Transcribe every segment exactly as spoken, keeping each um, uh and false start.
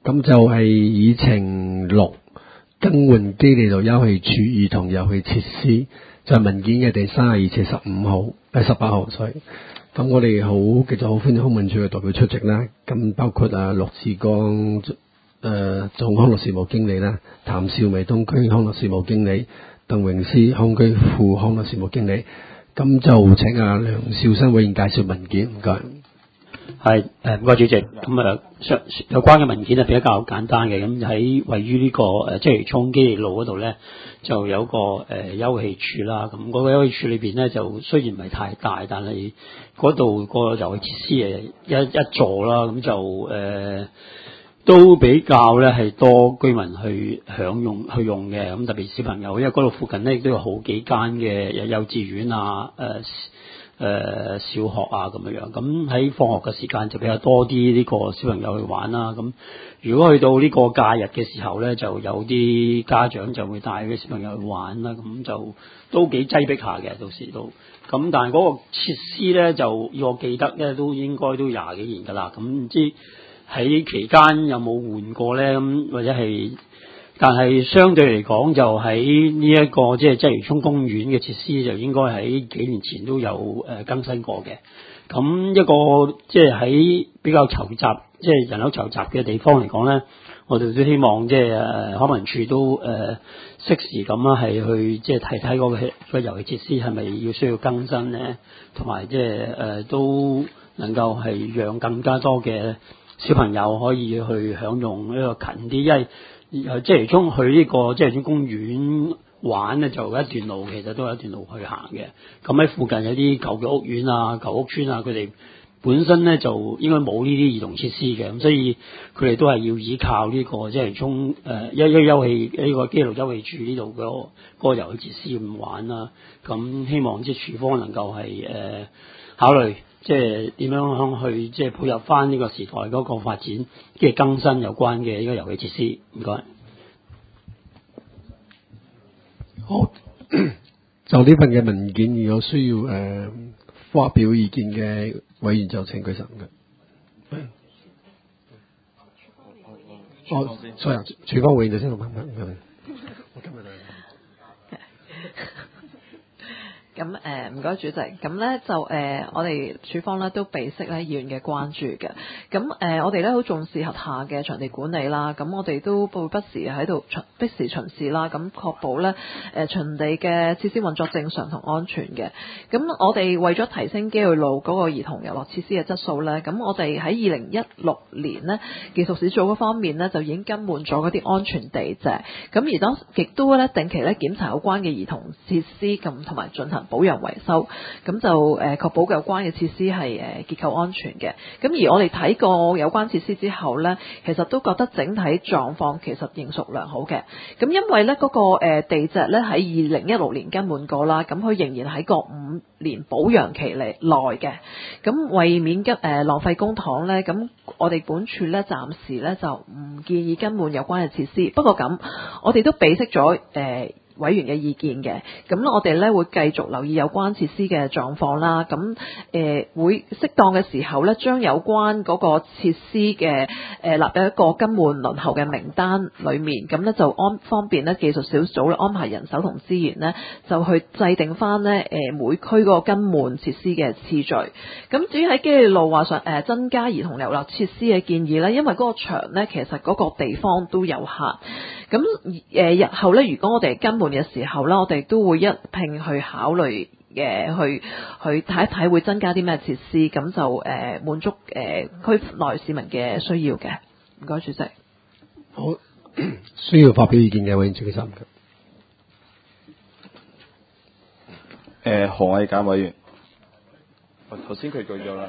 咁就係議程六更換基利路休憩處兒童遊戲設施，就係、是、文件嘅第三十二次十五號誒十八號，所以咁我哋好繼續好歡迎康文署嘅代表出席啦。咁包括啊陸志剛誒總康樂事務經理啦，譚少薇東區康樂事務經理，鄧榮思康區副康樂事務經理。咁就請阿梁兆新委員介紹文件，唔該。 係誒，唔該主席。咁啊，相有關嘅文件係比較簡單嘅。咁喺位於呢、這個誒鰂魚涌基利路嗰度咧，就有個誒、呃、休憩處啦。咁嗰個休憩處裏邊咧，就雖然唔係太大，但係嗰度個遊戲設施誒一一座啦。咁就誒、呃、都比較咧係多居民去享用去用嘅。咁特別小朋友，因為嗰度附近咧亦都有好幾間嘅幼稚園啊，誒、呃。誒、呃、小學啊咁樣樣，咁喺放學嘅時間就比較多啲呢個小朋友去玩啦。咁如果去到呢個假日嘅時候咧，就有啲家長就會帶啲小朋友去玩啦。咁就都幾擠迫下嘅，到時都。咁但係嗰個設施咧，就要我記得咧，都應該都廿幾年㗎啦。咁唔知喺期間有冇換過咧？咁或者係？但係相對嚟講，就喺呢一個即係鰂魚涌公園嘅設施，就應該喺幾年前都有誒更新過嘅。咁一個即係喺比較稠集，即係人口稠集嘅地方嚟講咧，我哋都希望即係誒康文署都誒適時咁啦，係去即係睇睇嗰個個遊戲設施係咪要需要更新咧，同埋即係誒都能夠係讓更加多嘅小朋友可以去享用呢個近啲，因為誒鰂魚涌去呢個鰂魚涌公園玩咧，就一段路，其實都有一段路去行嘅。咁喺附近有啲舊嘅屋苑啊、舊屋村啊，佢哋本身咧就應該冇呢啲兒童設施嘅，咁所以佢哋都係要依靠呢、這個即係涌誒一一休憩呢個基利路休憩處呢度嗰個遊戲設施咁玩啦。咁希望即係署方能夠係誒、呃、考慮。即係點樣去即係配合翻呢個時代嗰個發展，即係更新有關嘅呢個遊戲設施。唔該。 好，就呢份嘅文件，如果需要誒、呃、發表意見嘅委員就請舉手嘅。哦，所以署方委員就先慢慢咁樣。我今日咁誒唔該主席，咁咧就誒、呃、我哋署方咧都備悉咧議員嘅關注嘅，咁誒、呃、我哋咧好重視轄下嘅場地管理啦，咁我哋都會不時喺度巡不時巡視啦，咁確保咧誒、呃、場地嘅設施運作正常同安全嘅。咁我哋為咗提升基利路嗰個兒童遊樂設施嘅質素咧，咁我哋喺二零一六年呢，技術小組嗰方面呢，就已經更換咗嗰啲安全地脊，咁而當亦都咧定期咧檢查有關嘅兒童設施咁同埋進行保養維修，咁就誒確保有關嘅設施係誒結構安全嘅。咁而我哋睇過有關設施之後呢，其實都覺得整體狀況其實仍屬良好嘅。咁因為呢嗰個誒地脊呢喺二零一六年更換過啦，咁佢仍然喺個五年保養期嚟內嘅。咁為免急誒浪費公帑呢，咁我哋本署呢暫時呢就唔建議更換有關嘅設施。不過咁，我哋都備悉咗誒。呃委員嘅意見嘅，咁我哋咧會繼續留意有關設施嘅狀況啦，咁誒、呃、會適當嘅時候咧，將有關嗰個設施嘅誒納入一個更換輪候嘅名單裏面，咁咧就安方便咧技術小組咧安排人手同資源咧，就去制定翻咧誒每區嗰個更換設施嘅次序。咁至於喺基利路話上誒增加兒童遊樂設施嘅建議咧，因為嗰個場咧其實嗰個地方都有限，咁誒、呃、日後咧如果我哋更換嘅時候啦，我哋都會一併去考慮嘅，去去睇一睇會增加啲咩設施，咁就誒、呃、滿足誒、呃、區內市民嘅需要嘅。唔該，主席。 好，需要發表意見嘅委員請舉手。 誒，何偉簡委員，頭先佢舉咗啦。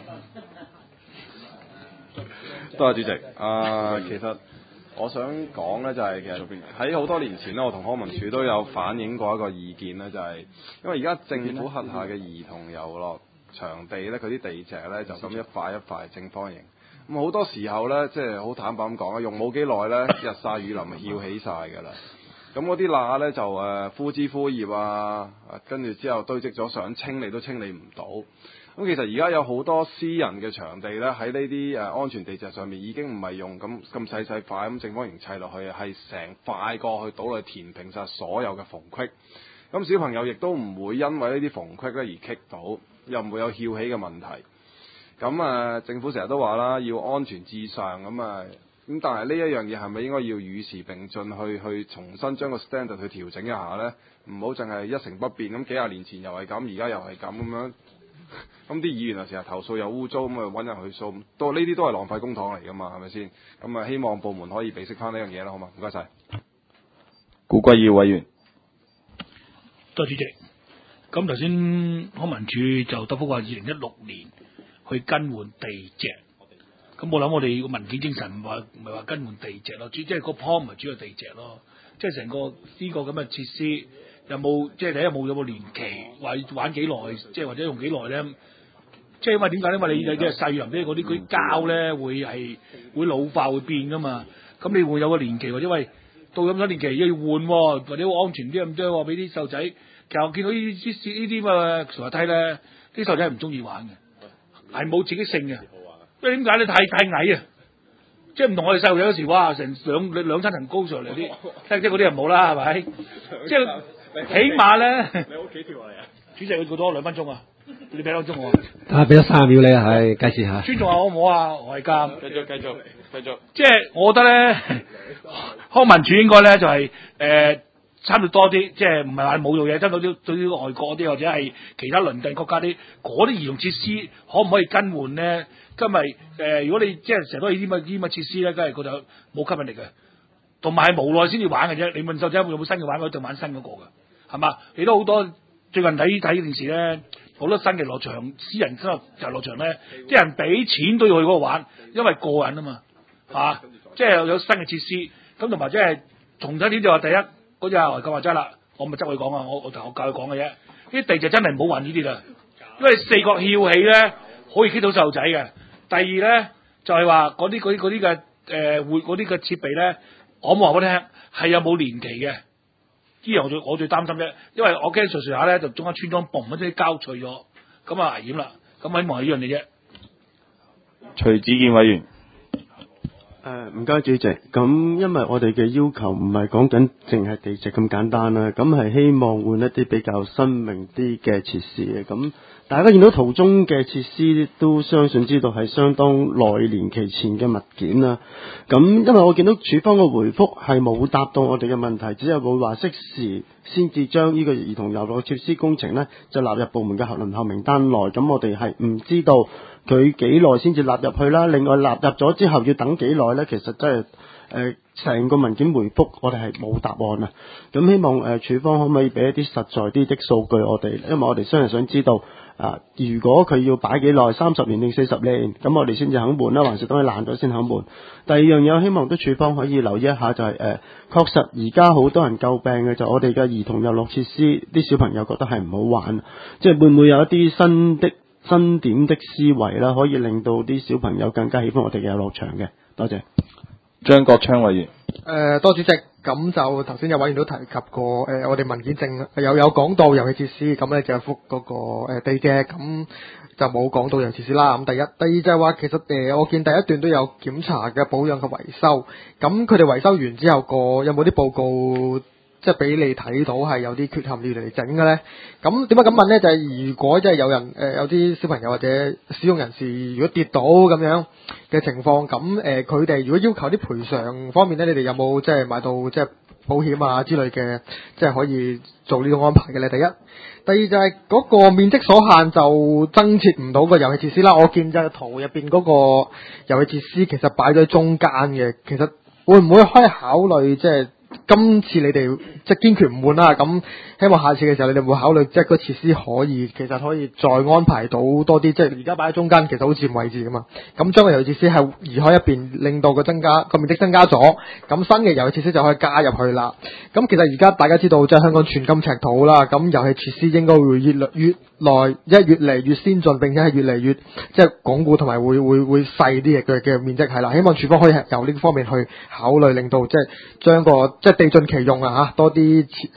多謝主席。啊、呃，其實。我想講咧就係其實喺好多年前咧，我同康文署都有反映過一個意見咧，就係因為而家政府轄下嘅兒童遊樂場地咧，佢啲地脊咧就咁一塊一塊正方形，咁好多時候咧即係好坦白咁講啊，用冇幾耐咧，日曬雨淋咪翹起晒㗎啦。咁嗰啲罅咧就誒枯枝枯葉啊，跟住之後堆積咗想清理都清理唔到。 咁其實而家有好多私人嘅場地咧，喺呢啲誒安全地脊上面已經唔係用咁咁細細塊咁正方形砌落去，係成塊過去倒落去填平晒所有嘅縫隙。咁小朋友亦都唔會因為呢啲縫隙咧而棘到，又唔會有翹起嘅問題。咁啊，政府成日都話啦，要安全至上咁啊。咁但係呢一樣嘢係咪應該要與時並進去去重新將個 standard 去調整一下呢？唔好淨係一成不變咁，幾廿年前又係咁，而家又係咁咁樣。咁啲議員啊成日投訴又污糟，咁啊揾人去掃，都呢啲都係浪費公帑嚟噶嘛，係咪先？咁啊希望部門可以備識翻呢樣嘢啦，好嘛？唔該晒。 古貴耀委員， 多謝主席。咁頭先康文署就答覆話，二零一六年去更換地脊。咁我諗我哋個文件精神唔話唔係話更換地脊咯，主即係個 point 唔係主要地脊咯，即係成個呢個咁嘅設施有冇即係睇下有冇有冇年期，話玩幾耐，即係或者用幾耐咧？即係因為點解咧？因為你你嘅細林啲嗰啲嗰啲膠咧會係會老化會變噶嘛，咁你會有個年期，或者喂到咁多年期要換，或者安全啲咁多，俾啲細路仔。其實我見到呢啲呢啲咁嘅滑梯咧，啲細路仔係唔中意玩嘅，係冇自己性嘅。因為點解咧？太太矮啊！即係唔同我哋細路仔嗰時，哇，成兩兩兩三層高上嚟啲，即係嗰啲人冇啦，係咪？即係起碼咧， 你屋企跳落嚟啊！ 主席，佢過多兩分鐘啊！你俾兩分鐘我。 啊，俾咗三十秒你啊，係計時下。 尊重下好唔好啊？我係監。 繼續繼續繼續。 即係我覺得咧，康文署應該咧就係誒參與多啲，即係唔係話冇做嘢，真係對啲對啲外國啲或者係其他鄰近國家啲嗰啲兒童設施，可唔可以更換咧？今日誒、呃，如果你即係成日都係啲咁啲咁嘅設施咧，梗係佢就冇吸引力嘅，同埋係無奈先至玩嘅啫。你問細仔有冇新嘅玩，佢就玩新嗰個嘅，係嘛？你都好多最近睇睇電視咧，好多新嘅樂場、私人新遊樂場咧，啲人俾錢都要去嗰度玩，因為過癮啊嘛，嚇！即係有新嘅設施，咁同埋即係重新啲就話第一嗰隻外國話齋啦，我咪執佢講啊，我我同我教佢講嘅啫。啲地就真係唔好玩呢啲啦，因為四角翹起咧可以激到細路仔嘅。第二咧就係話嗰啲嗰啲嗰啲嘅誒會嗰啲嘅設備咧，我冇話俾你聽係有冇年期嘅。呢樣我最我最擔心啫，因為我驚隨隨下咧就中間穿裝嘣一啲膠脆咗，咁啊危險啦。咁希望係呢樣嘢啫。 徐子健委員。 誒唔該主席，咁因為我哋嘅要求唔係講緊淨係地籍咁簡單啦，咁係希望換一啲比較新穎啲嘅設施嘅。咁大家見到圖中嘅設施都相信知道係相當耐年期前嘅物件啦。咁因為我見到署方嘅回覆係冇答到我哋嘅問題，只係會話適時先至將呢個兒童遊樂設施工程呢就納入部門嘅輪候名單內。咁我哋係唔知道佢幾耐先至納入去啦。另外納入咗之後要等幾耐呢？其實真係誒成個文件回覆我哋係冇答案啊。咁希望誒署方可唔可以俾一啲實在啲的數據我哋，因為我哋雖然想知道啊，如果佢要擺幾耐，三十年定四十年，咁我哋先至肯換啦，還是等佢爛咗先肯換。第二樣嘢，我希望啲署方可以留意一下，就係、是、誒、呃，確實而家好多人詬病嘅就係我哋嘅兒童遊樂設施，啲小朋友覺得係唔好玩，即係會唔會有一啲新的新點的思維啦，可以令到啲小朋友更加喜歡我哋嘅遊樂場嘅。多謝。 張國昌委員。 誒、呃，多主席，咁就頭先有委員都提及過，誒、呃，我哋文件證有有講到遊戲設施，咁咧就係覆嗰個誒地嘅，咁就冇講到遊戲設施啦。咁第一，第二就係話，其實誒、呃，我見第一段都有檢查嘅保養及維修，咁佢哋維修完之後個有冇啲報告？即係俾你睇到係有啲缺陷要嚟整嘅咧，咁點解咁問咧？就係、是、如果即係有人誒、呃、有啲小朋友或者使用人士如果跌倒咁樣嘅情況，咁誒佢哋如果要求啲賠償方面咧，你哋有冇即係買到即係保險啊之類嘅，即係可以做呢個安排嘅咧？第一，第二就係嗰個面積所限就增設唔到個遊戲設施啦。我見就係圖入邊嗰個遊戲設施其實擺咗喺中間嘅，其實會唔會可以考慮即係？今次你哋即係堅決唔換啦，咁希望下次嘅時候你哋會考慮即係個設施可以其實可以再安排到多啲，即係而家擺喺中間其實好佔位置噶嘛，咁將個遊戲設施係移開一邊，令到個增加個面積增加咗，咁新嘅遊戲設施就可以加入去啦。咁其實而家大家知道即係香港寸金尺土啦，咁遊戲設施應該會越來越來即係越嚟越先進，並且係越嚟越即係鞏固同埋會會會細啲嘅嘅嘅面積係啦。希望署方可以由呢個方面去考慮，令到即係將個即係地盡其用啊嚇，多啲誒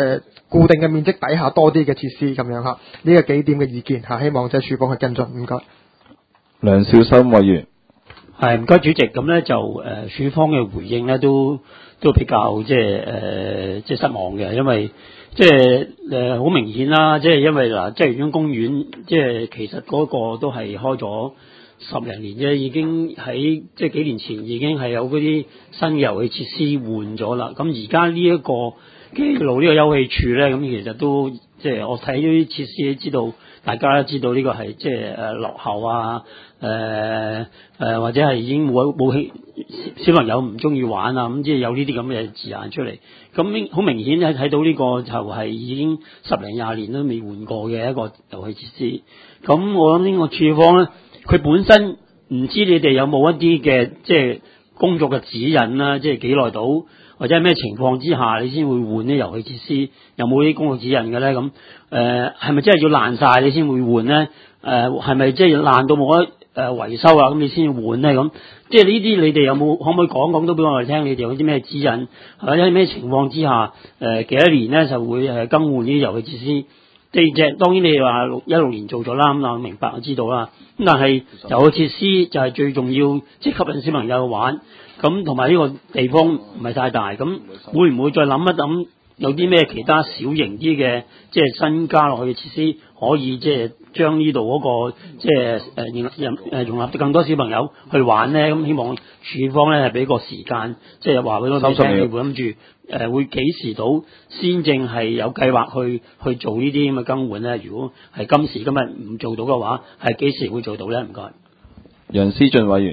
固定嘅面積底下多啲嘅設施咁樣嚇。呢個幾點嘅意見嚇，希望即係處方去跟進，唔該。 梁少森委員。 係唔該主席，咁咧就誒、呃、署方嘅回應咧都都比較即係誒即係失望嘅，因為即係誒好明顯啦，即係因為嗱，即係元公園即係其實嗰個都係開咗十零年啫，已經喺即係幾年前已經係有嗰啲新嘅遊戲設施換咗啦。咁而家呢一個基路呢個休憩處咧，咁其實都即係我睇呢啲設施知道，大家都知道呢個係即係誒落後啊。誒誒、呃呃、或者係已經冇冇戲小朋友唔中意玩啊，咁即係有呢啲咁嘅字眼出嚟，咁好明顯咧睇到呢個就係已經十零廿年都未換過嘅一個遊戲設施。咁我諗呢個處方咧，佢本身唔知你哋有冇一啲嘅即係工作嘅指引啦，即係幾耐到，或者係咩情況之下你先會換啲遊戲設施，有冇啲工作指引嘅咧？咁誒係咪真係要爛晒你先會換咧？誒係咪即係爛到冇得誒維修啊？咁你先換咧？咁即係呢啲你哋有冇可唔可以講講都俾我哋聽？你哋有啲咩指引，或者係咩情況之下誒、呃、幾多年咧就會誒更換呢啲遊戲設施？第二隻當然你哋話六一六年做咗啦，咁我明白我知道啦。咁但係遊戲設施就係最重要，即係吸引小朋友去玩。咁同埋呢個地方唔係太大，咁會唔會再諗一諗有啲咩其他小型啲嘅即係新加落去嘅設施，可以即係將呢度嗰個即係誒容誒容納更多小朋友去玩咧？咁希望署方咧係俾個時間，即係話俾我哋聽，你會諗住誒會幾時到先正係有計劃去去做呢啲咁嘅更換咧？如果係今時今日唔做到嘅話，係幾時會做到咧？唔該。 楊思俊委員。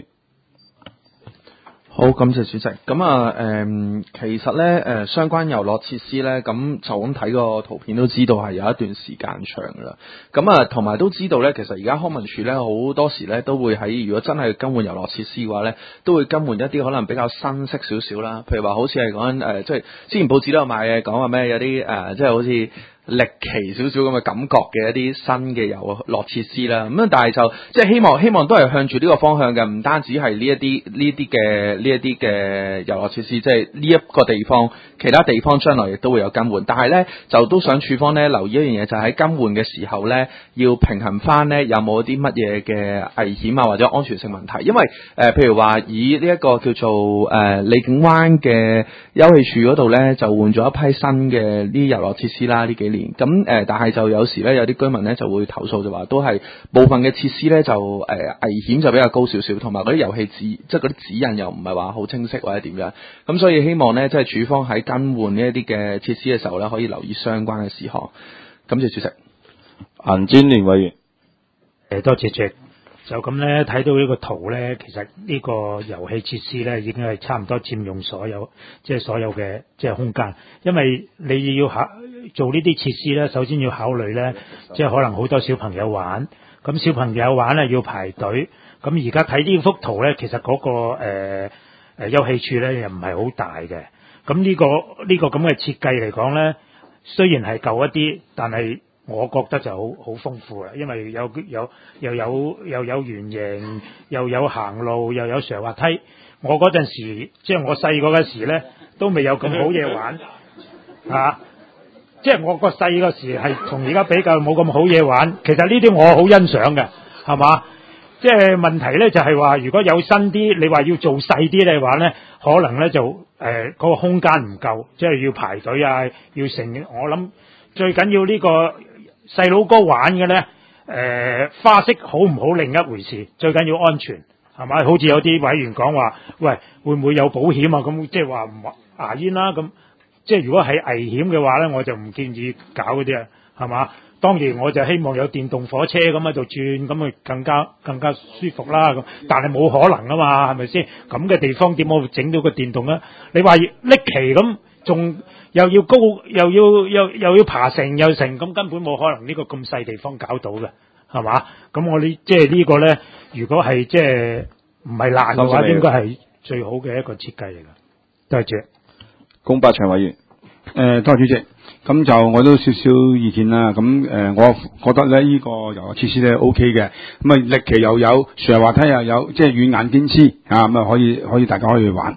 好，感謝主席。咁啊，誒、嗯，其實咧，誒、呃，相關遊樂設施咧，咁就咁睇個圖片都知道係有一段時間長噶啦。咁啊，同埋都知道咧，其實而家康文署咧好多時咧都會喺如果真係更換遊樂設施嘅話咧，都會更換一啲可能比較新式少少啦。譬如話好似係講緊誒，即係之前報紙都有賣嘅，講話咩有啲誒、呃，即係好似歷奇少少咁嘅感覺嘅一啲新嘅遊樂設施啦，咁啊，但係就即係希望希望都係向住呢個方向嘅，唔單止係呢一啲呢啲嘅呢一啲嘅遊樂設施，即係呢一個地方，其他地方將來亦都會有更換，但係咧就都想署方咧留意一樣嘢，就係喺更換嘅時候咧，要平衡翻咧有冇啲乜嘢嘅危險啊或者安全性問題，因為誒、呃、譬如話以呢一個叫做誒荔景灣嘅休憩處嗰度咧，就換咗一批新嘅呢啲遊樂設施啦，呢幾年。咁誒、呃，但係就有時咧，有啲居民咧就會投訴，就話都係部分嘅設施咧就誒、呃、危險就比較高少少，同埋嗰啲遊戲指即係嗰啲指引又唔係話好清晰或者點樣。咁所以希望咧，即係署方喺更換呢一啲嘅設施嘅時候咧，可以留意相關嘅事項。感謝主席。 顏專聯委員。 誒，多謝主席。就咁咧，睇到呢個圖咧，其實呢個遊戲設施咧已經係差唔多佔用所有，即係所有嘅即係空間。因為你要考做呢啲設施咧，首先要考慮咧，即係可能好多小朋友玩，咁小朋友玩咧要排隊。咁而家睇呢幅圖咧，其實嗰個誒誒休憩處咧又唔係好大嘅。咁呢個呢個咁嘅設計嚟講咧，雖然係舊一啲，但係我覺得就好好豐富啦，因為有有又有又有圓形，又有行路，又有上滑梯。我嗰陣時，即係我細個嘅時咧，都未有咁好嘢玩啊！即係我個細個時係同而家比較冇咁好嘢玩。其實呢啲我好欣賞嘅，係嘛？即係問題咧就係話，如果有新啲，你話要做細啲嚟玩咧，可能咧就誒嗰、呃嗰個空間唔夠，即係要排隊啊，要成。我諗最緊要呢個細佬哥玩嘅咧，誒、呃、花式好唔好另一回事，最緊要安全，係咪？好似有啲委員講話，喂，會唔會有保險啊？咁即係話唔牙煙啦，咁即係如果係危險嘅話咧，我就唔建議搞嗰啲啊，係嘛？當然我就希望有電動火車咁喺度轉，咁咪更加更加舒服啦。咁但係冇可能啊嘛，係咪先？咁嘅地方點會整到個電動啊？你話拎旗咁，仲又要高，又要又又要爬成又成，咁根本冇可能呢個咁細地方搞到嘅，係嘛？咁我呢即係呢個咧，如果係即係唔係爛嘅話，應該係最好嘅一個設計嚟㗎。多謝。 龔柏祥委員。 誒、呃，多謝主席。咁就我都少少意見啦。咁誒、呃，我覺得咧呢、這個遊樂設施咧 O K 嘅。咁啊，歷奇又有，斜滑梯又有，即係軟硬兼施啊，咁啊可以可以大家可以去玩。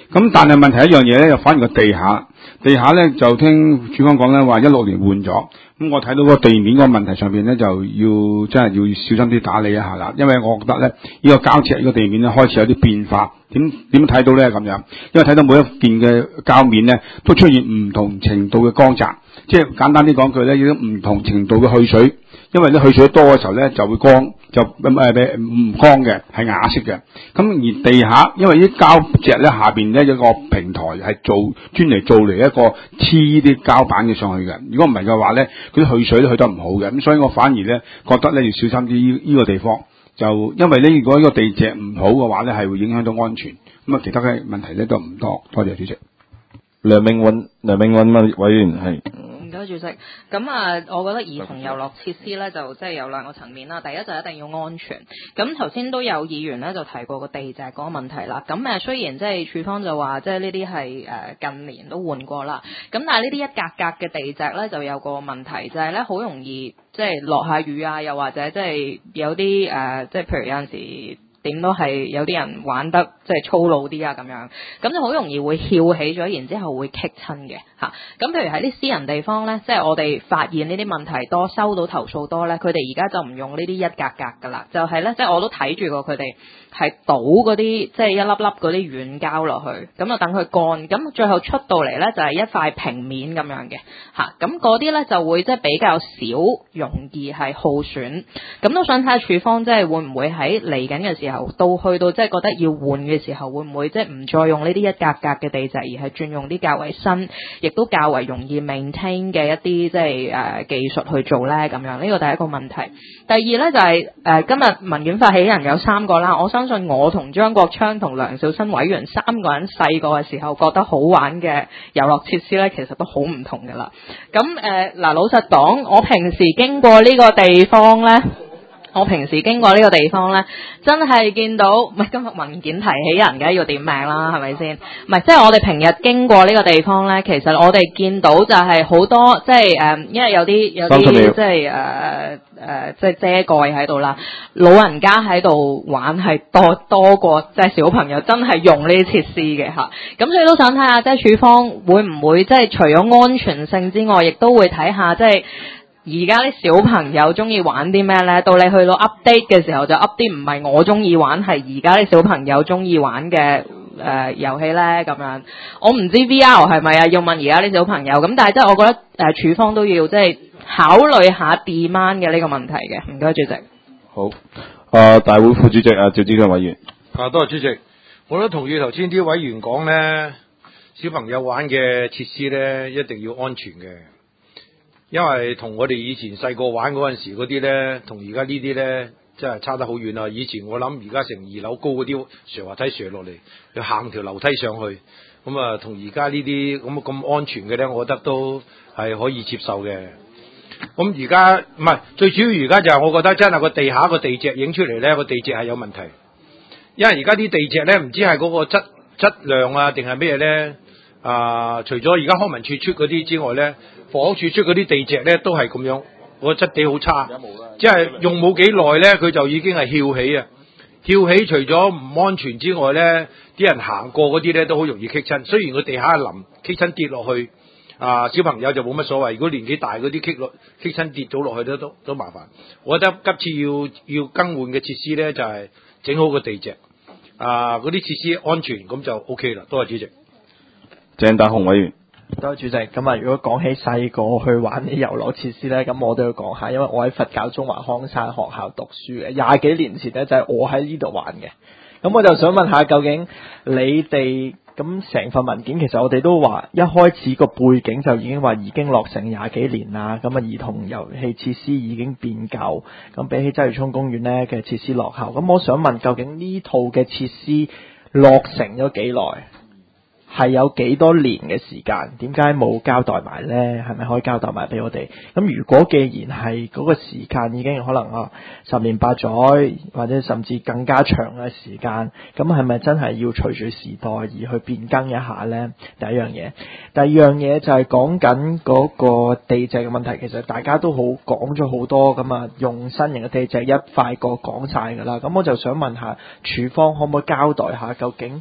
咁但係問題一樣嘢咧，就反而個地下，地下咧就聽主方講咧話一六年換咗。咁我睇到個地面嗰個問題上邊咧，就要真係要小心啲打理一下啦。因為我覺得咧，呢個膠尺呢個地面咧開始有啲變化。點點睇到咧咁樣？因為睇到每一件嘅膠面咧，都出現唔同程度嘅光澤。即係簡單啲講句咧，要唔同程度嘅去水。因為咧去水多嘅時候咧，就會光，就誒誒唔光嘅，係啞色嘅。咁而地下，因為啲膠隻咧下邊咧有一個平台係做專嚟做嚟一個黐啲膠板嘅上去嘅。如果唔係嘅話咧，佢啲去水都去得唔好嘅。咁所以我反而咧覺得咧要小心啲呢呢個地方。就因為咧，如果呢個地脊唔好嘅話咧，係會影響到安全。咁啊，其他嘅問題咧都唔多。多謝主席。 梁命運，梁命運委員係。 唔該主席，咁啊，我覺得兒童遊樂設施咧就即係有兩個層面啦。第一就一定要安全。咁頭先都有議員咧就提過個地脊嗰個問題啦。咁誒雖然即係處方就話即係呢啲係誒近年都換過啦。咁但係呢啲一格格嘅地脊咧就有個問題，就係咧好容易即係落下雨啊，又或者即係有啲誒即係譬如有陣時。點都係有啲人玩得即係粗魯啲啊咁樣，咁就好容易會翹起咗，然之後會棘親嘅嚇。咁譬如喺啲私人地方咧，即係我哋發現呢啲問題多，收到投訴多咧，佢哋而家就唔用呢啲一格格噶啦，就係咧，即係我都睇住過佢哋係倒嗰啲即係一粒粒嗰啲軟膠落去，咁啊等佢乾，咁最後出到嚟咧就係一塊平面咁樣嘅嚇。咁嗰啲咧就會即係比較少容易係耗損。咁都想睇下處方即係會唔會喺嚟緊嘅時候。到去到即係覺得要換嘅時候，會唔會即係唔再用呢啲一格格嘅地脊，而係轉用啲較為新，亦都較為容易 maintain 嘅一啲即係誒、呃、技術去做咧？咁樣呢個第一個問題。第二咧就係、是、誒、呃、今日文件發起人有三個啦，我相信我同張國昌同梁兆新委員三個人細個嘅時候覺得好玩嘅遊樂設施咧，其實都好唔同㗎啦。咁誒嗱，老實講，我平時經過呢個地方咧。我平時經過呢個地方呢，真係見到，唔係今日文件提起人嘅要點名啦，係咪先？唔係，即係我哋平日經過呢個地方呢，其實我哋見到就係好多，即係誒、呃，因為有啲有啲即係誒誒，即係遮蓋喺度啦，老人家喺度玩係多多過即係小朋友真係用呢啲設施嘅嚇。咁所以都想睇下，即係處方會唔會即係除咗安全性之外，亦都會睇下即係。而家啲小朋友中意玩啲咩呢？到你去到 update 嘅時候就 update 唔係我中意玩，係而家啲小朋友中意玩嘅誒遊戲呢。咁樣。我唔知 V R 係咪啊？要問而家啲小朋友。咁但係即係我覺得誒、呃、處方都要即係考慮下 demand 嘅呢個問題嘅。唔該主席。 好，啊、呃、大會副主席啊趙志強委員。 啊，多謝主席。我都同意頭先啲委員講呢，小朋友玩嘅設施呢，一定要安全嘅。因為同我哋以前細個玩嗰陣時嗰啲咧，同而家呢啲咧，真係差得好遠啦。以前我諗而家成二樓高嗰啲斜滑梯斜落嚟，要行條樓梯上去，咁啊，同而家呢啲咁咁安全嘅咧，我覺得都係可以接受嘅。咁而家唔係最主要，而家就係我覺得真係個地下個地脊影出嚟咧，個地脊係有問題。因為而家啲地脊咧，唔知係嗰個質質量啊，定係咩咧？啊，除咗而家康文署出嗰啲之外咧。房屋署出嗰啲地脊咧都係咁樣，個質地好差，即係用冇幾耐咧，佢就已經係翹起啊！翹起除咗唔安全之外咧，啲人行過嗰啲咧都好容易棘親。雖然個地下係腍，棘親跌落去，啊小朋友就冇乜所謂。如果年紀大嗰啲棘落棘親跌咗落去都都都麻煩。我覺得今次要要更換嘅設施咧就係、是、整好個地脊，啊嗰啲設施安全咁就 O K 啦。多謝主席。 鄭大雄委員。 多謝主席。咁啊，如果講起細個去玩啲遊樂設施咧，咁我都要講下，因為我喺佛教中華康山學校讀書嘅，廿幾年前咧就係我喺呢度玩嘅。咁我就想問下，究竟你哋咁成份文件，其實我哋都話一開始個背景就已經話已經落成廿幾年啦。咁啊，兒童遊戲設施已經變舊，咁比起鰂魚涌公園咧嘅設施落後。咁我想問，究竟呢套嘅設施落成咗幾耐？係有幾多年嘅時間？點解冇交代埋呢？係咪可以交代埋俾我哋？咁如果既然係嗰個時間已經可能啊十年八載，或者甚至更加長嘅時間，咁係咪真係要隨住時代而去變更一下呢？第一樣嘢，第二樣嘢就係講緊嗰個地脊嘅問題。其實大家都好講咗好多咁啊，用新型嘅地脊一塊過講晒㗎啦。咁我就想問下，處方可唔可以交代下究竟？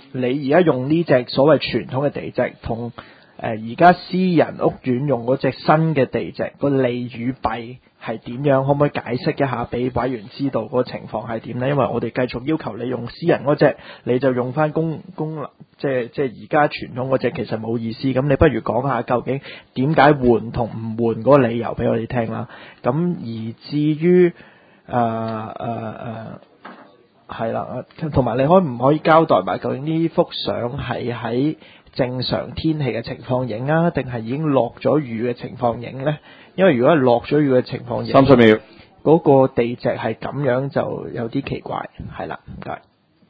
你而家用呢隻所謂傳統嘅地籍同誒而家私人屋苑用嗰隻新嘅地籍個利與弊係點樣？可唔可以解釋一下俾委員知道個情況係點呢？因為我哋繼續要求你用私人嗰隻，你就用翻公公即係即係而家傳統嗰隻，其實冇意思。咁你不如講下究竟點解換同唔換嗰個理由俾我哋聽啦。咁而至於誒誒誒係啦，同埋你可唔可以交代埋究竟呢幅相係喺正常天氣嘅情況影啊，定係已經落咗雨嘅情況影呢？因為如果係落咗雨嘅情況影， 三十秒， 嗰個地籍係咁樣就有啲奇怪，係啦，唔該。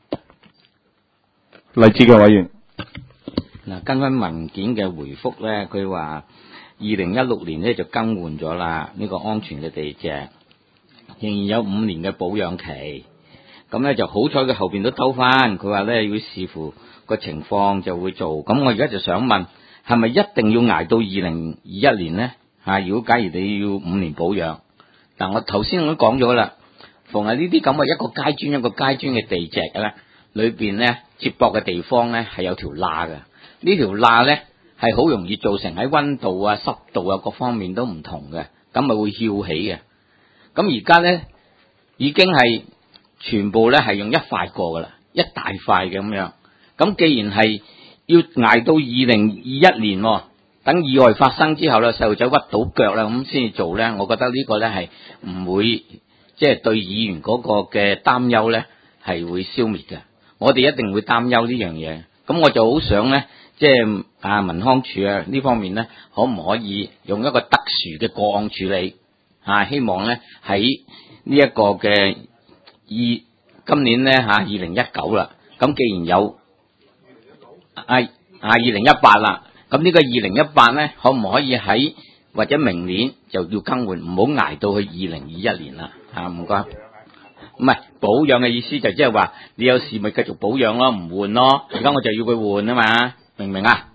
勵志嘅委員， 嗱，根據文件嘅回覆咧，佢話二零一六年咧就更換咗啦，呢個安全嘅地籍，仍然有五年嘅保養期。咁咧就好彩佢後邊都兜翻，佢話咧要視乎個情況就會做。咁我而家就想問，係咪一定要捱到二零二一年呢？嚇，如果假如你要五年保養，嗱我頭先我都講咗啦，逢係呢啲咁嘅一個階磚一個階磚嘅地籍咧，裏邊咧接駁嘅地方咧係有條罅嘅，呢條罅咧係好容易造成喺溫度啊、濕度啊各方面都唔同嘅，咁咪會翹起嘅。咁而家咧已經係全部咧係用一塊過噶啦，一大塊嘅咁樣。咁既然係要捱到二零二一年，等意外發生之後咧，細路仔屈到腳啦，咁先至做咧，我覺得呢個咧係唔會即係對議員嗰個嘅擔憂咧係會消滅嘅。我哋一定會擔憂呢樣嘢。咁我就好想咧，即係啊民康處啊呢方面咧，可唔可以用一個特殊嘅個案處理啊？希望咧喺呢一個嘅二今年咧嚇二零一九啦，咁既然有啊啊二零一八啦，咁呢個二零一八咧，可唔可以喺或者明年就要更換，唔好捱到去二零二一年啦嚇，唔該。唔係保養嘅意思就即係話你有事咪繼續保養咯，唔換咯。而家我就要佢換啊嘛，明唔明啊？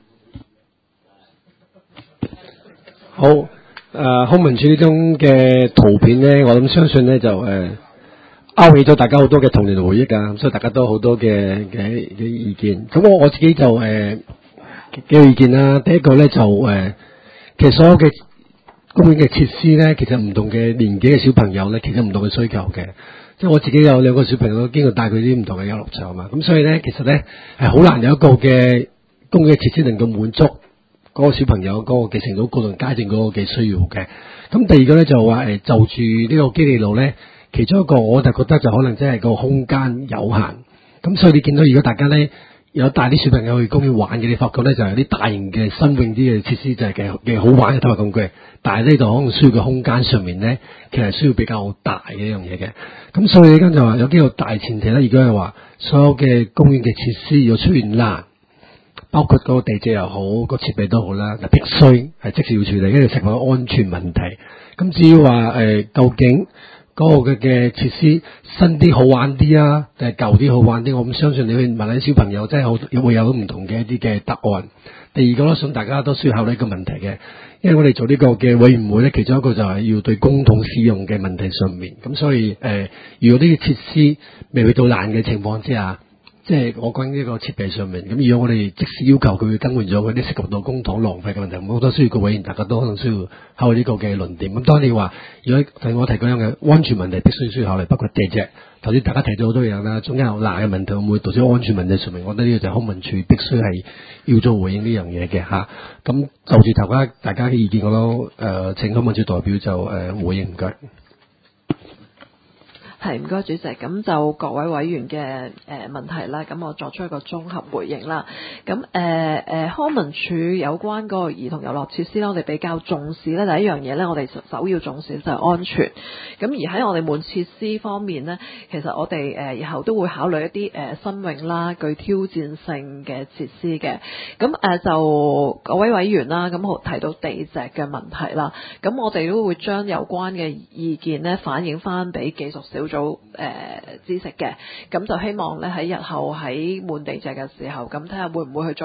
好，誒、呃，康文署呢種嘅圖片咧，我諗相信咧就誒。呃勾起咗大家好多嘅童年回憶啊，所以大家都好多嘅嘅嘅意見。咁我我自己就誒幾個意見啦。第一個咧就誒、呃，其實所有嘅公園嘅設施咧，其實唔同嘅年紀嘅小朋友咧，其實唔同嘅需求嘅。即係我自己有兩個小朋友，經過帶佢啲唔同嘅遊樂場嘛，咁所以咧，其實咧係好難有一個嘅公園嘅設施能夠滿足嗰個小朋友嗰個嘅程度、個同階段嗰個嘅需要嘅。咁第二個咧就話誒，就住呢個基地路咧。其中一個我就覺得就可能真係個空間有限，咁所以你見到如果大家咧有帶啲小朋友去公園玩嘅，你發覺咧就係啲大型嘅新穎啲嘅設施就係嘅嘅好玩嘅體育工具，但係呢度可能需要嘅空間上面咧，其實需要比較大嘅一樣嘢嘅。咁所以呢間就話有幾個大前提咧，如果係話所有嘅公園嘅設施要出現爛，包括嗰個地質又好，個設備都好啦，就必須係即時要處理，因為成為安全問題。咁至於話誒究竟嗰個嘅嘅設施新啲好玩啲啊，定係舊啲好玩啲？我咁相信你去問下啲小朋友，真係好會有唔同嘅一啲嘅答案。第二個咧，想大家都需要考慮一個問題嘅，因為我哋做呢個嘅委員會咧，其中一個就係要對公帑使用嘅問題上面。咁所以誒、呃，如果呢個設施未去到爛嘅情況之下，即係我講呢個設備上面，咁如果我哋即使要求佢更換咗嗰啲涉及到公帑浪費嘅問題，好多需要個委員，大家都可能需要考慮呢個嘅論點。咁當然你話，如果同我提嗰樣嘅安全問題，必須需要考慮，包括地質。頭先大家提咗好多樣啦，中間有爛嘅問題會唔會導致安全問題上面？我覺得呢個就係康文署必須係要做回應呢樣嘢嘅嚇。咁、啊、就住大家大家嘅意見，我都誒、呃、請康文署代表就誒、呃、回應，唔該。 係，唔該主席，咁就各位委員嘅誒、呃、問題啦，咁我作出一個綜合回應啦。咁誒誒康文署有關嗰個兒童遊樂設施咧，我哋比較重視咧，第一樣嘢咧，我哋首要重視就係安全。咁而喺我哋門設施方面咧，其實我哋誒以後都會考慮一啲誒、呃、新穎啦、具挑戰性嘅設施嘅。咁誒、呃、就各位委員啦，咁提到地籍嘅問題啦，咁我哋都會將有關嘅意見咧反映翻俾技術小組做誒知識嘅，咁就希望咧喺日後喺換地籍嘅時候，咁睇下會唔會去再參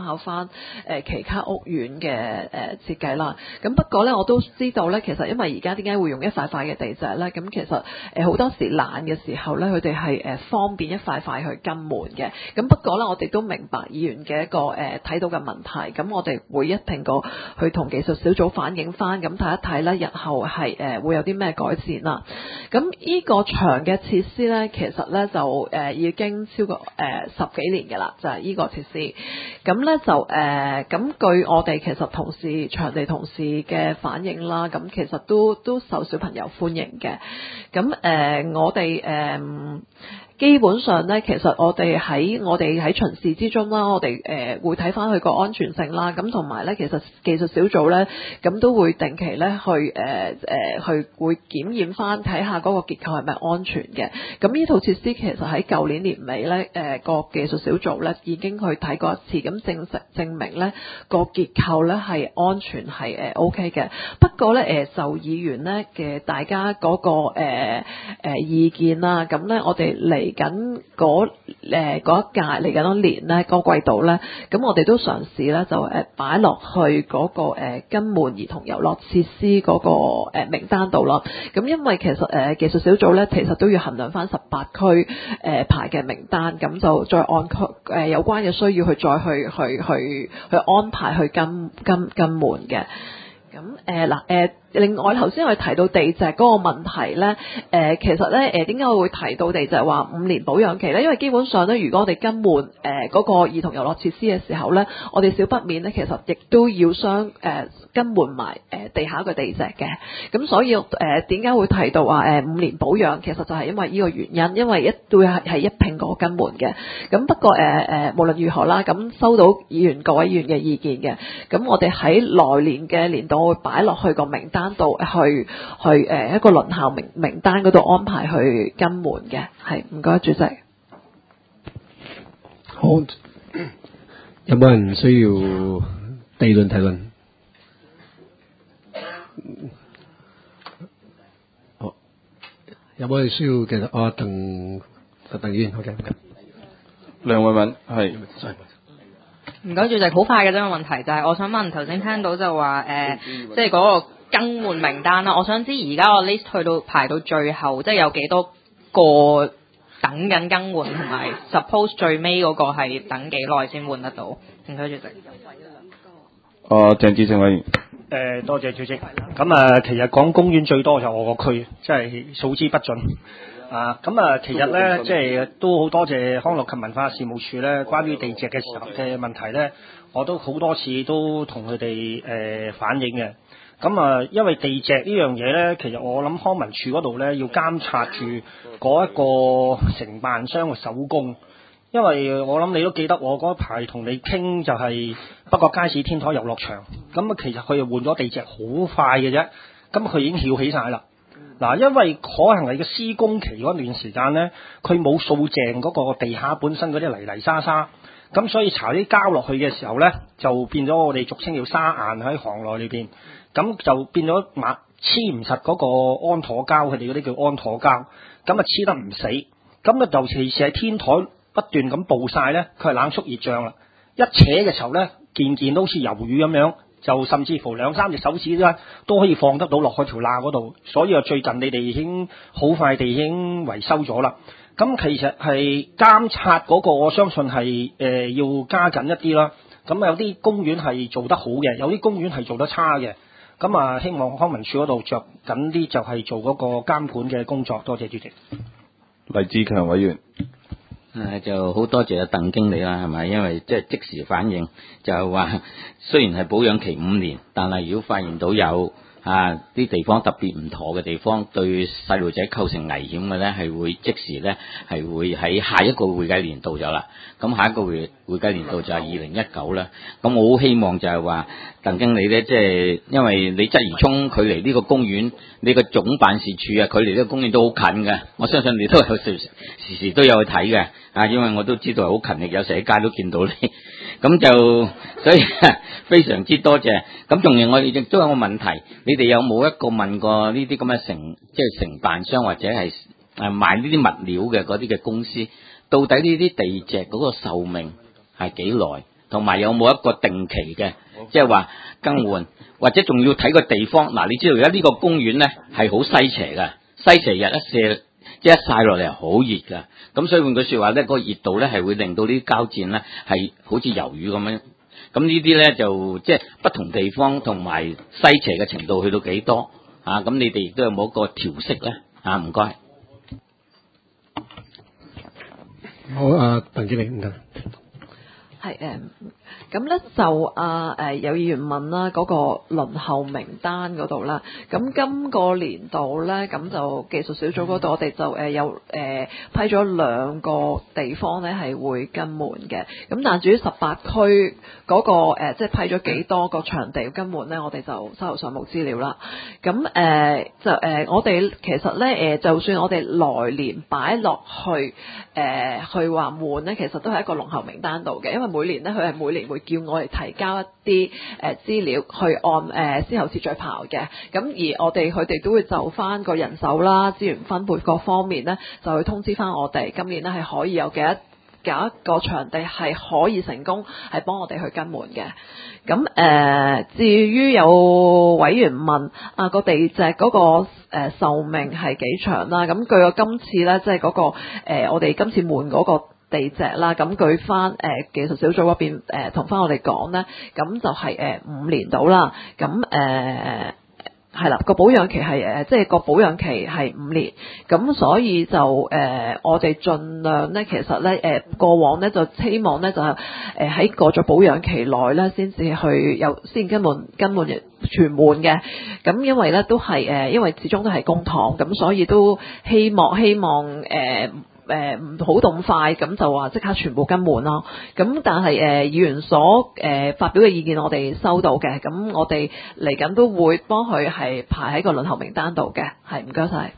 考翻誒、呃、其他屋苑嘅誒、呃、設計啦。咁不過咧，我都知道咧，其實因為而家點解會用一塊塊嘅地蓆咧？咁其實誒好、呃、多時懶嘅時候咧，佢哋係誒方便一塊塊去更換嘅。咁不過咧，我哋都明白議員嘅一個誒睇、呃、到嘅問題。咁我哋會一定個去同技術小組反映翻，咁睇一睇咧，日後係誒、呃、會有啲咩改善啦。咁呢個場嘅設施咧，其實咧就誒、呃、已經超過誒、呃、十幾年嘅啦，就係、是、呢個設施。咁咧就誒，咁、呃、據我哋其實同事場地同事嘅反應啦，咁其實都都受小朋友歡迎嘅。咁誒、呃，我哋誒。呃基本上咧，其實我哋喺我哋喺巡視之中啦，我哋誒、呃、會睇翻佢個安全性啦，咁同埋咧，其實技術小組咧，咁都會定期咧去誒誒、呃呃、去會檢驗翻睇下嗰個結構係咪安全嘅。咁呢套設施其實喺舊年年尾咧，誒、呃、個技術小組咧已經去睇過一次，咁證實證明咧個結構咧係安全係誒 O K 嘅。不過咧誒受議員咧嘅大家嗰、那個誒誒、呃呃、意見啦，咁咧我哋嚟。嚟緊嗰誒嗰一屆嚟緊一年咧，嗰個季度咧，咁我哋都嘗試咧就誒擺落去嗰個誒更換兒童遊樂設施嗰個誒名單度咯。咁因為其實誒技術小組咧，其實都要衡量翻十八區誒排嘅名單，咁就再按區誒有關嘅需要去再去去去去安排去更更更換嘅。咁誒嗱誒，另外頭先我哋提到地蓆嗰個問題咧，誒、呃、其實咧誒點解我會提到地蓆話五年保養期咧？因為基本上咧，如果我哋更換誒嗰個兒童遊樂設施嘅時候咧，我哋小北面咧其實亦都要相誒、呃、更換埋誒地下嘅地蓆嘅。咁所以誒點解會提到話誒五年保養？其實就係因為呢個原因，因為一都係係一併個更換嘅。咁不過誒誒、呃、無論如何啦，咁收到議員各位議員嘅意見嘅，咁我哋喺來年嘅年度會擺落去個名單度去去誒、呃、一個輪候名名單嗰度安排去更換嘅。係，唔該主席。 好，有冇人需要地論提論？好，有冇人需要其實啊鄧鄧議員？好嘅， 梁慧敏係。 唔該，主席，好快嘅啫。個問題就係、是，我想問頭先聽到就話誒、呃，即係嗰個更換名單啦。我想知而家個 list 去到排到最後，即係有幾多個等緊更換，同埋 suppose 最尾嗰個係等幾耐先換得到？唔該，主席。 啊，鄭志成委員。 誒，多謝主席。咁啊，其實講公園最多就我個區，即係數之不盡。啊，咁啊，其實咧，即係都好多謝康樂及文化事務處咧，關於地蓆嘅時候嘅問題咧，我都好多次都同佢哋誒反映嘅。咁啊，因為地蓆呢樣嘢咧，其實我諗康文署嗰度咧要監察住嗰一個承辦商嘅手工，因為我諗你都記得我嗰排同你傾就係北角街市天台遊樂場，咁啊其實佢又換咗地蓆好快嘅啫，咁佢已經翹起晒啦。嗱，因為可能係個施工期嗰段時間咧，佢冇掃淨嗰個地下本身嗰啲泥泥沙沙，咁所以搽啲膠落去嘅時候咧，就變咗我哋俗稱叫沙岩喺行內裏邊，咁就變咗抹黐唔實嗰個安妥膠，佢哋嗰啲叫安妥膠，咁啊黐得唔死，咁啊尤其是係天台不斷咁暴曬咧，佢係冷縮熱脹啦，一扯嘅時候咧，件件都好似魷魚咁樣。就甚至乎兩三隻手指咧都可以放得到落去條罅嗰度，所以啊最近你哋已經好快地已經維修咗啦。咁其實係監察嗰個，我相信係誒、呃、要加緊一啲啦。咁有啲公園係做得好嘅，有啲公園係做得差嘅。咁啊，希望康文署嗰度着緊啲，就係做嗰個監管嘅工作。多謝主席。 黎志強委員。 誒就好多謝阿鄧經理啦，係咪？因為即係即時反應，就係話雖然係保養期五年，但係如果發現到有啊啲地方特別唔妥嘅地方，對細路仔構成危險嘅咧，係會即時咧係會喺下一個會計年度就啦。咁下一個會會計年度就係二零一九啦。咁我好希望就係話鄧經理咧，即係因為你鰂魚涌距離呢個公園，你個總辦事處啊，距離呢個公園都好近嘅。我相信你都有時時時都有去睇嘅。啊，因為我都知道好勤力，有時喺街都見到你，咁就所以非常之多謝。咁仲有我哋亦都有個問題，你哋有冇一個問過呢啲咁嘅承即係承辦商或者係誒賣呢啲物料嘅嗰啲嘅公司，到底呢啲地蓆嗰個壽命係幾耐？ 同埋有冇一個定期嘅，即係話更換，或者仲要睇個地方。嗱，你知道而家呢個公園咧係好西斜嘅，西斜日一射，即係一曬落嚟係好熱㗎。咁所以換句説話咧，個熱度咧係會令到呢啲膠墊咧係好似魷魚咁樣。咁呢啲咧就即係不同地方同埋西斜嘅程度去到幾多啊？咁你哋亦都有冇一個調適咧？啊，唔該。 好啊，鄧經理唔該。 係誒，咁咧就啊誒有議員問啦，嗰個輪候名單嗰度啦，咁今個年度咧，咁就技術小組嗰度，我哋就誒有誒批咗兩個地方咧係會更換嘅，咁但係至於十八區嗰個誒即係批咗幾多個場地要更換咧，我哋就手頭上冇資料啦。咁誒就誒我哋其實咧誒，就算我哋來年擺落去誒去話換咧，其實都係一個輪候名單度嘅，因為每年咧，佢係每年會叫我哋提交一啲誒資料，去按誒、呃、先後次序排嘅。咁而我哋佢哋都會就翻個人手啦、資源分配各方面咧，就去通知翻我哋今年咧係可以有幾多搞一個場地係可以成功係幫我哋去更換嘅。咁誒、呃，至於有委員問啊個地隻嗰、那個誒、呃、壽命係幾長啦？咁據我今次咧，即係嗰個、呃、我哋今次換嗰個地隻啦，咁據翻誒技術小組嗰邊誒同翻我哋講咧，咁就係誒五年到啦。咁誒係啦，個保養期係誒即係個保養期係五年，咁所以就誒、呃、我哋盡量咧，其實咧誒、呃、過往咧就希望咧就係誒喺過咗保養期內咧，先至去有先更換更換全換嘅。咁因為咧都係誒、呃，因為始終都係公帑，咁所以都希望希望誒。呃誒唔好咁快咁就話即刻全部更換咯，咁但係誒、呃、議員所誒、呃、發表嘅意見我哋收到嘅，咁我哋嚟緊都會幫佢係排喺個輪候名單度嘅，係唔該晒。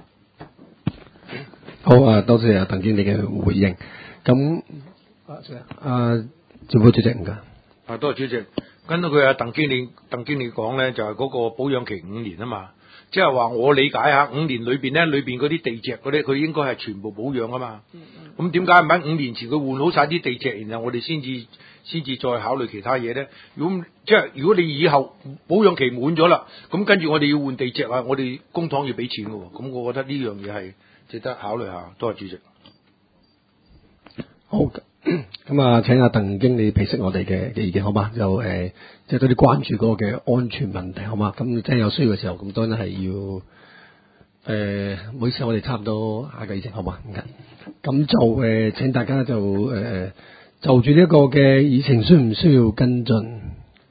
好啊，多謝啊鄧經理嘅回應。咁啊，政府主席唔該。 啊，多謝主席。跟到佢啊，鄧經理鄧經理講咧，就係、是、嗰個保養期五年啊嘛。即係話我理解下，五年裏邊咧，裏邊嗰啲地脊嗰啲，佢應該係全部保養啊嘛。咁點解唔喺五年前佢換好晒啲地脊，然後我哋先至先至再考慮其他嘢咧？如果即係如果你以後保養期滿咗啦，咁跟住我哋要換地脊啊，我哋公帑要俾錢嘅喎。咁我覺得呢樣嘢係值得考慮下。多謝主席。 好，咁啊，請阿鄧經理批釋我哋嘅嘅意見好嘛？就誒，即係多啲關注嗰個嘅安全問題好嘛？咁即係有需要嘅時候，咁當然係要誒，唔好意思，我哋差唔多下個議程好嘛？唔該。咁就誒、呃，請大家就誒、呃，就住呢一個嘅議程，需唔需要跟進？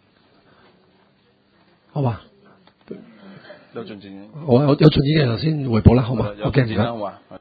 好嘛？ 有進展。 我有有進展嘅頭先彙報啦，好嘛？ 有進展啦，好嘛？